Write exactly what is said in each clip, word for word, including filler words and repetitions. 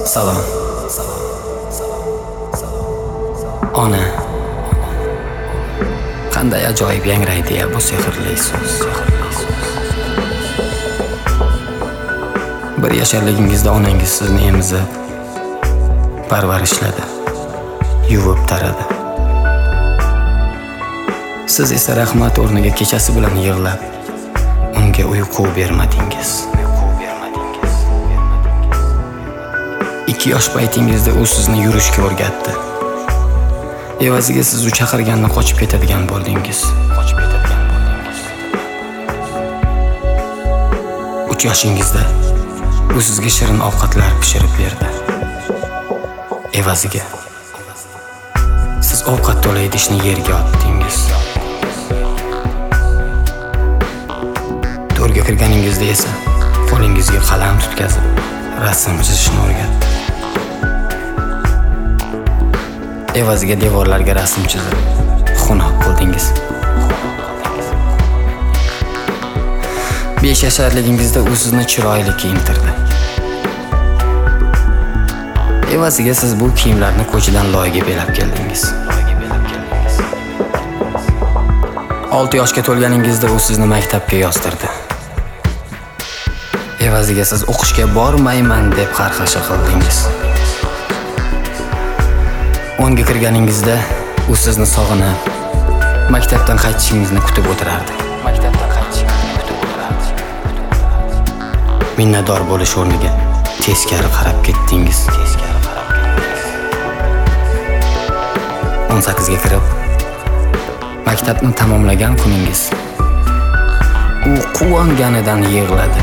Salom. Ona. Qanday ajoyib yangraydi ya bu sehrli so'z. Bir yasharligingizda onangiz sizni emizib, parvarishladi, yuvib taradi. Siz esa rahmat o'rniga kechasi bilan yig'lab, unga uyqu bermadingiz. ikki yosh paytingizda u sizni yurishga o'rgatdi. Evaziga siz u chaqirganni qochib ketadigan bo'ldingiz. Qochib ketadigan bo'ldingiz. uch yoshingizda u sizga shirin ovqatlar pishirib berdi. Evaziga siz ovqat to'la idishni yerga otdingiz. To'rga kirganingizda esa qo'lingizga qalam tutkazib rasm chizishni o'rgatdi. Evaziga devorlarga rasm chizib xunoq qildingiz. besh yasharligingizda u sizni chiroyli kiyintirdi. Evaziga siz bu kiyimlarni ko'chadan loyga belab keldingiz. olti yoshga to'lganingizda u sizni maktabga yozdirdi. Evaziga siz o'qishga bormayman deb qarg'asha qildingiz. o'nga kirganingizda u sizni sog'inib, maktabdan qaytishingizni kutib o'tirardi. Maktabdan qaytishingizni kutib o'tirardi. Minnatdor bo'lish o'rniga teskari qarab ketdingiz. Teskari qarab ketdingiz. o'n sakkizga kirib, maktabni tamomlagan kuningiz u quvonganidan yig'ladi.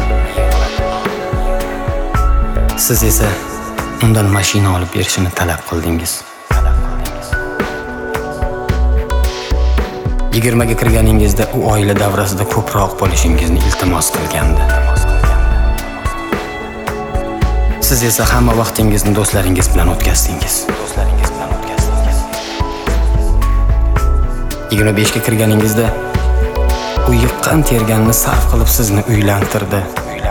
Siz esa undan mashina olib berishini talab qildingiz. yigirmaga kirganingizda u oila davrasida ko'proq bo'lishingizni iltimos qilgandi. Siz esa hamma vaqtingizni do'stlaringiz bilan o'tkazdingiz. Do'stlaringiz bilan o'tkazdingiz. yigirma beshga kirganingizda u yiqqan terganni sarf qilib sizni uylantirdi.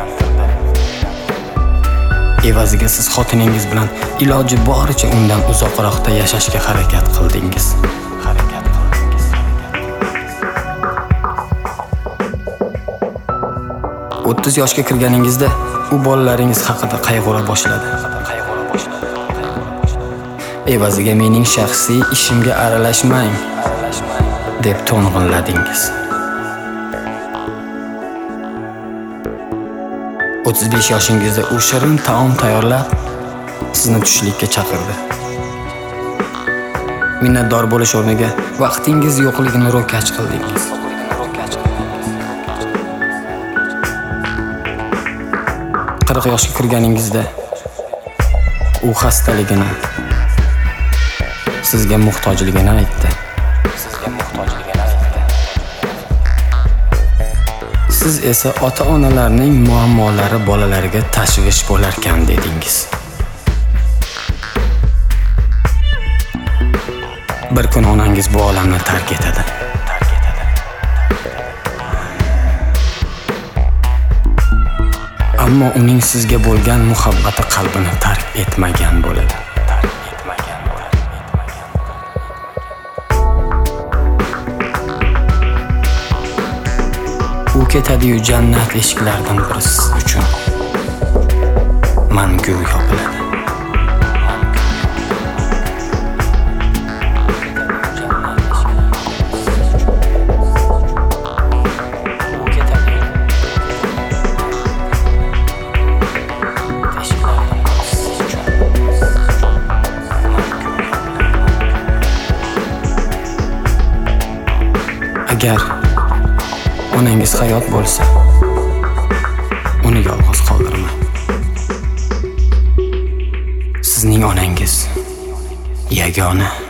Evaziga siz xotiningiz bilan iloji boricha undan uzoqroqda yashashga harakat qildingiz. Harakat qildingiz. o'ttiz yoshga kirganingizda u bolalaringiz haqida qayg'ura boshladi. Qayg'ura boshladi. Evaziga mening shaxsiy ishimga aralashmang, deb to'ng'illadingiz. o'ttiz besh yoshingizda u shirin taom tayyorlab, sizni tushlikka chaqirdi. Minnatdor bo'lish o'rniga vaqtingiz yo'qligini ro'kach qildingiz. qirq yoshga kirganingizda u xastaligini, sizga muhtojligini aytdi. Sizga muhtojligini aytdi. Siz esa ota-onalarning muammolari bolalariga tashvish bo'larkan dedingiz. Bir kun onangiz bu olamni tark etadi. Ammo uning sizga bo'lgan muhabbati qalbini tark etmagan bo'ladi. Tark etmagan bo'ladi. U ketadi-yu jannat eshiklaridan biri siz uchun mangu yopiladi. Agar onangiz hayot bo'lsa, uni yolg'iz qoldirmang. Sizning onangiz yagona.